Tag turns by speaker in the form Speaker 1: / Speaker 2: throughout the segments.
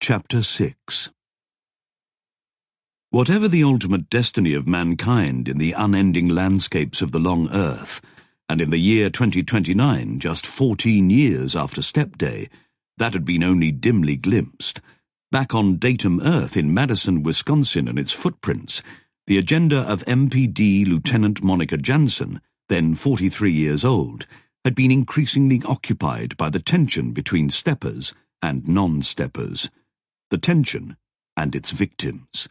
Speaker 1: Chapter 6. Whatever the ultimate destiny of mankind in the unending landscapes of the long earth, and in the year 2029, just 14 years after Step Day, that had been only dimly glimpsed, back on Datum Earth in Madison, Wisconsin and its footprints, the agenda of MPD Lieutenant Monica Jansen, then 43 years old, had been increasingly occupied by the tension between steppers and non-steppers. The tension and its victims.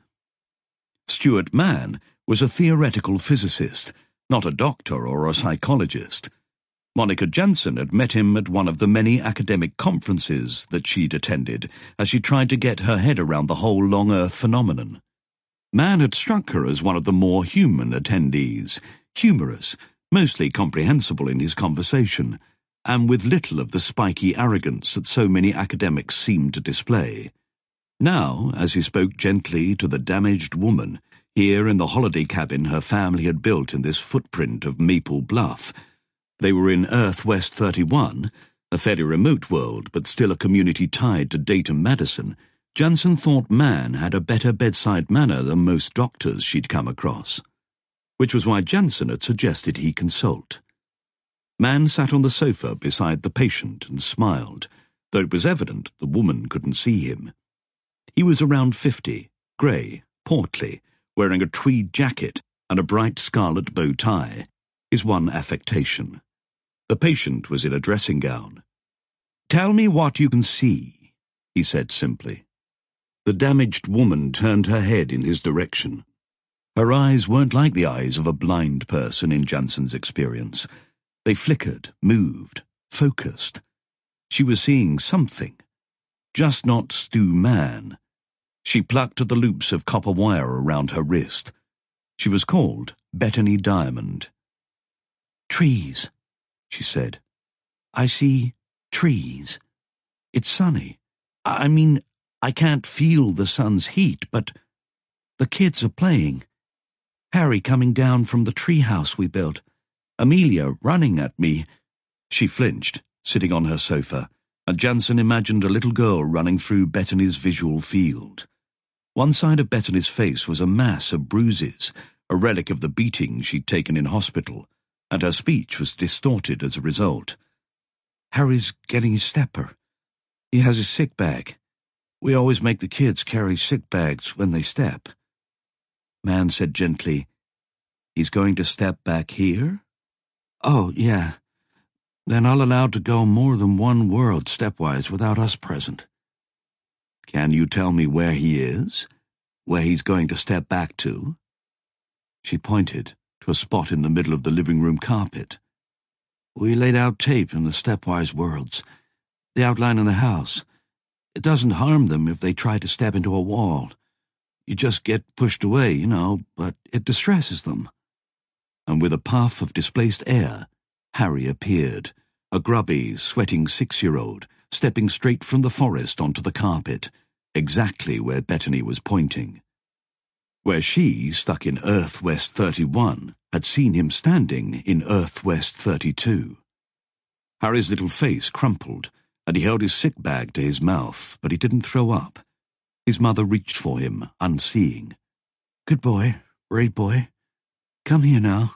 Speaker 1: Stuart Mann was a theoretical physicist, not a doctor or a psychologist. Monica Jansen had met him at one of the many academic conferences that she'd attended as she tried to get her head around the whole long Earth phenomenon. Mann had struck her as one of the more human attendees, humorous, mostly comprehensible in his conversation, and with little of the spiky arrogance that so many academics seemed to display. Now, as he spoke gently to the damaged woman, here in the holiday cabin her family had built in this footprint of Maple Bluff, they were in Earth West 31, a fairly remote world, but still a community tied to Datum Madison. Jansen thought Mann had a better bedside manner than most doctors she'd come across, which was why Jansen had suggested he consult. Mann sat on the sofa beside the patient and smiled, though it was evident the woman couldn't see him. He was around 50, grey, portly, wearing a tweed jacket and a bright scarlet bow tie, his one affectation. The patient was in a dressing gown. "Tell me what you can see," he said simply. The damaged woman turned her head in his direction. Her eyes weren't like the eyes of a blind person in Jansen's experience. They flickered, moved, focused. She was seeing something, just not Stu Mann. She plucked at the loops of copper wire around her wrist. She was called Bettany Diamond. "Trees," she said. "I see trees. It's sunny. I mean, I can't feel the sun's heat, but the kids are playing. Harry coming down from the treehouse we built. Amelia running at me." She flinched, sitting on her sofa, and Jansen imagined a little girl running through Bettany's visual field. One side of Bettany's face was a mass of bruises, a relic of the beating she'd taken in hospital, and her speech was distorted as a result. "Harry's getting his stepper. He has his sick bag. We always make the kids carry sick bags when they step." Mann said gently, "He's going to step back here?" "Oh, yeah. They're not allowed to go more than one world stepwise without us present." "Can you tell me where he is? Where he's going to step back to?" She pointed to a spot in the middle of the living room carpet. "We laid out tape in the stepwise worlds, the outline of the house. It doesn't harm them if they try to step into a wall. You just get pushed away, but it distresses them." And with a puff of displaced air, Harry appeared, a grubby, sweating 6-year-old, stepping straight from the forest onto the carpet, exactly where Bettany was pointing. Where she, stuck in Earth West 31, had seen him standing in Earth West 32. Harry's little face crumpled, and he held his sick bag to his mouth, but he didn't throw up. His mother reached for him, unseeing. "Good boy, brave boy. Come here now."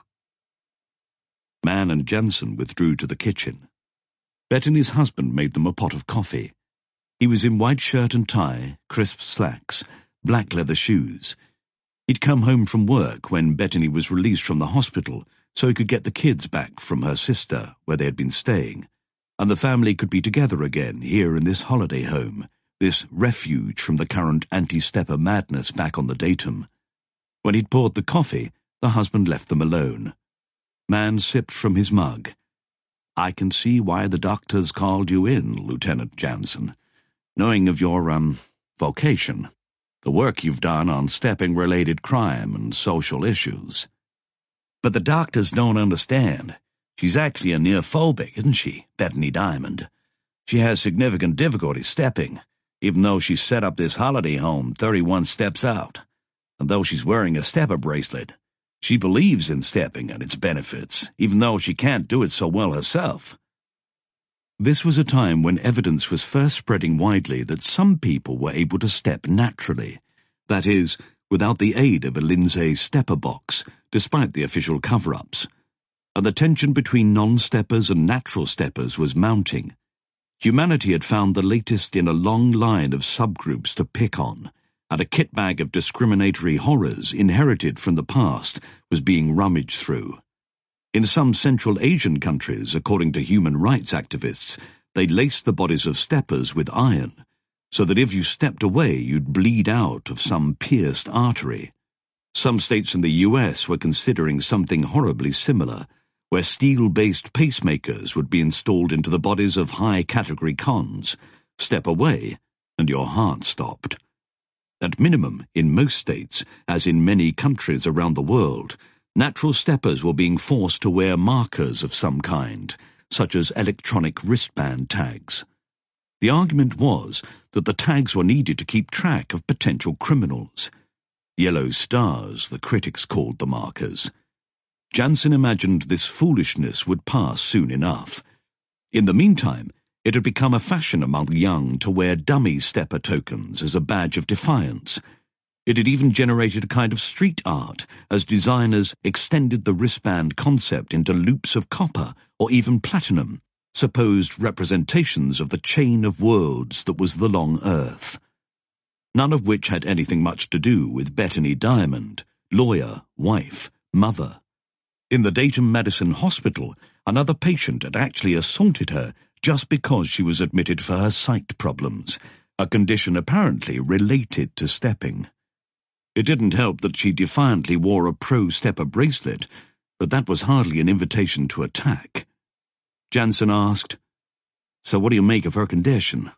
Speaker 1: Mann and Jansen withdrew to the kitchen. Bettany's husband made them a pot of coffee. He was in white shirt and tie, crisp slacks, black leather shoes. He'd come home from work when Bettany was released from the hospital so he could get the kids back from her sister, where they had been staying, and the family could be together again here in this holiday home, this refuge from the current anti-stepper madness back on the Datum. When he'd poured the coffee, the husband left them alone. Mann sipped from his mug. "I can see why the doctors called you in, Lieutenant Jansen, knowing of your, vocation, the work you've done on stepping-related crime and social issues. But the doctors don't understand. She's actually a neophobic, isn't she, Bettany Diamond? She has significant difficulty stepping, even though she's set up this holiday home 31 steps out. And though she's wearing a stepper bracelet, she believes in stepping and its benefits, even though she can't do it so well herself." This was a time when evidence was first spreading widely that some people were able to step naturally, that is, without the aid of a Lindsay stepper box, despite the official cover-ups. And the tension between non-steppers and natural steppers was mounting. Humanity had found the latest in a long line of subgroups to pick on, and a kitbag of discriminatory horrors inherited from the past was being rummaged through. In some Central Asian countries, according to human rights activists, they laced the bodies of steppers with iron, so that if you stepped away you'd bleed out of some pierced artery. Some states in the US were considering something horribly similar, where steel-based pacemakers would be installed into the bodies of high-category cons. Step away, and your heart stopped. At minimum, in most states, as in many countries around the world, natural steppers were being forced to wear markers of some kind, such as electronic wristband tags. The argument was that the tags were needed to keep track of potential criminals. Yellow stars, the critics called the markers. Jansen imagined this foolishness would pass soon enough. In the meantime, it had become a fashion among the young to wear dummy stepper tokens as a badge of defiance. It had even generated a kind of street art as designers extended the wristband concept into loops of copper or even platinum, supposed representations of the chain of worlds that was the long Earth. None of which had anything much to do with Bethany Diamond, lawyer, wife, mother. In the Dayton Medicine Hospital, another patient had actually assaulted her just because she was admitted for her sight problems, a condition apparently related to stepping. It didn't help that she defiantly wore a pro-stepper bracelet, but that was hardly an invitation to attack. Jansen asked, "So what do you make of her condition?"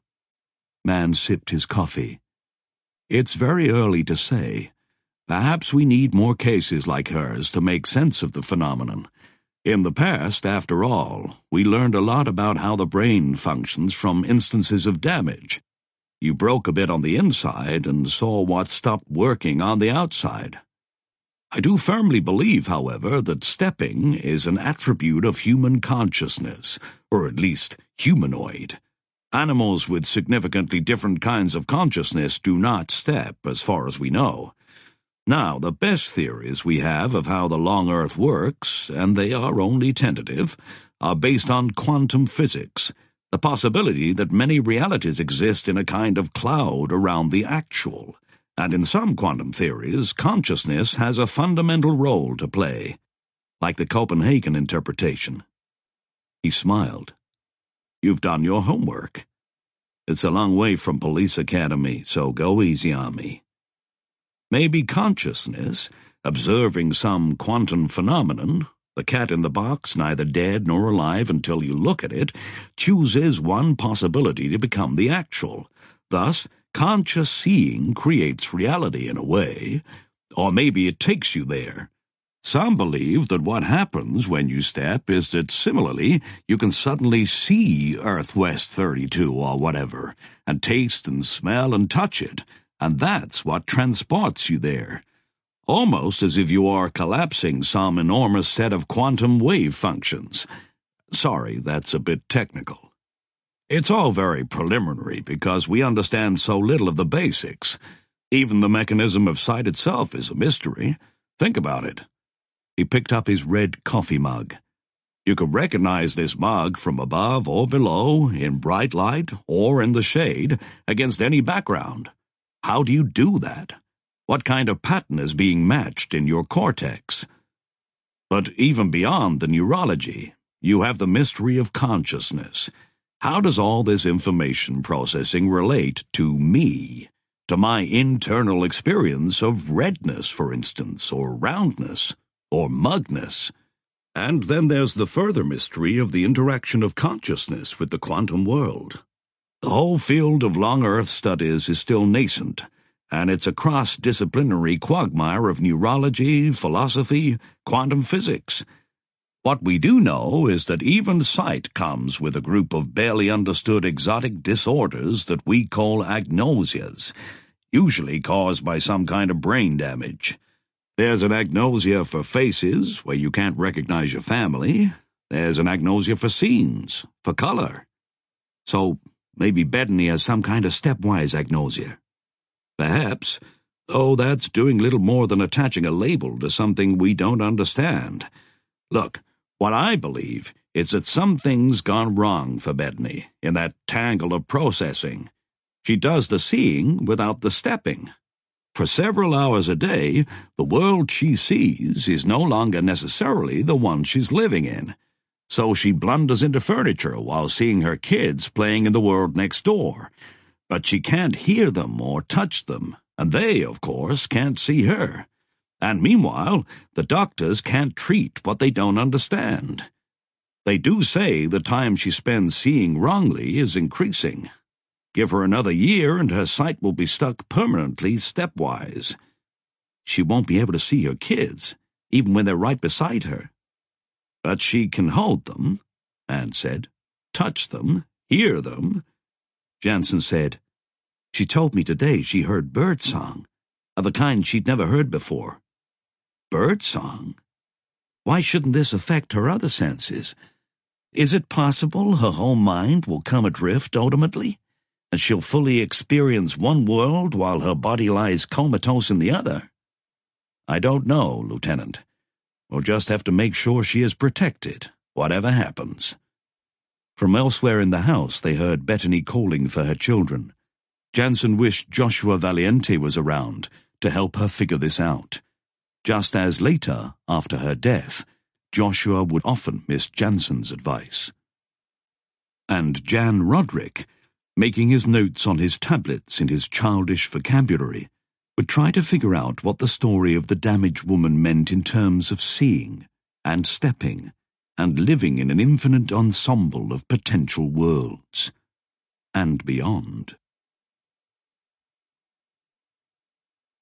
Speaker 1: Mann sipped his coffee. "It's very early to say. Perhaps we need more cases like hers to make sense of the phenomenon. In the past, after all, we learned a lot about how the brain functions from instances of damage. You broke a bit on the inside and saw what stopped working on the outside. I do firmly believe, however, that stepping is an attribute of human consciousness, or at least humanoid. Animals with significantly different kinds of consciousness do not step, as far as we know. Now, the best theories we have of how the long Earth works, and they are only tentative, are based on quantum physics, the possibility that many realities exist in a kind of cloud around the actual, and in some quantum theories, consciousness has a fundamental role to play, like the Copenhagen interpretation." He smiled. "You've done your homework. It's a long way from police academy, so go easy on me. Maybe consciousness, observing some quantum phenomenon, the cat in the box, neither dead nor alive until you look at it, chooses one possibility to become the actual. Thus, conscious seeing creates reality in a way, or maybe it takes you there. Some believe that what happens when you step is that similarly you can suddenly see Earth West 32 or whatever, and taste and smell and touch it, and that's what transports you there. Almost as if you are collapsing some enormous set of quantum wave functions. Sorry, that's a bit technical. It's all very preliminary because we understand so little of the basics. Even the mechanism of sight itself is a mystery. Think about it." He picked up his red coffee mug. "You could recognize this mug from above or below, in bright light or in the shade, against any background. How do you do that? What kind of pattern is being matched in your cortex? But even beyond the neurology, you have the mystery of consciousness. How does all this information processing relate to me, to my internal experience of redness, for instance, or roundness, or mugness? And then there's the further mystery of the interaction of consciousness with the quantum world. The whole field of long Earth studies is still nascent, and it's a cross-disciplinary quagmire of neurology, philosophy, quantum physics. What we do know is that even sight comes with a group of barely understood exotic disorders that we call agnosias, usually caused by some kind of brain damage. There's an agnosia for faces, where you can't recognize your family. There's an agnosia for scenes, for color, So maybe Bethany has some kind of stepwise agnosia. Perhaps, though that's doing little more than attaching a label to something we don't understand. Look, what I believe is that something's gone wrong for Bethany in that tangle of processing. She does the seeing without the stepping. For several hours a day, the world she sees is no longer necessarily the one she's living in. So she blunders into furniture while seeing her kids playing in the world next door. But she can't hear them or touch them, and they, of course, can't see her. And meanwhile, the doctors can't treat what they don't understand. They do say the time she spends seeing wrongly is increasing. Give her another year and her sight will be stuck permanently stepwise. She won't be able to see her kids, even when they're right beside her. But she can hold them, Anne said, touch them, hear them. Jansen said, She told me today she heard birdsong, of a kind she'd never heard before. Birdsong? Why shouldn't this affect her other senses? Is it possible her whole mind will come adrift ultimately, and she'll fully experience one world while her body lies comatose in the other? I don't know, Lieutenant. We'll just have to make sure she is protected, whatever happens. From elsewhere in the house they heard Bethany calling for her children. Jansen wished Joshua Valiente was around to help her figure this out, just as later, after her death, Joshua would often miss Jansen's advice. And Jan Roderick, making his notes on his tablets in his childish vocabulary, would try to figure out what the story of the damaged woman meant in terms of seeing and stepping and living in an infinite ensemble of potential worlds and beyond.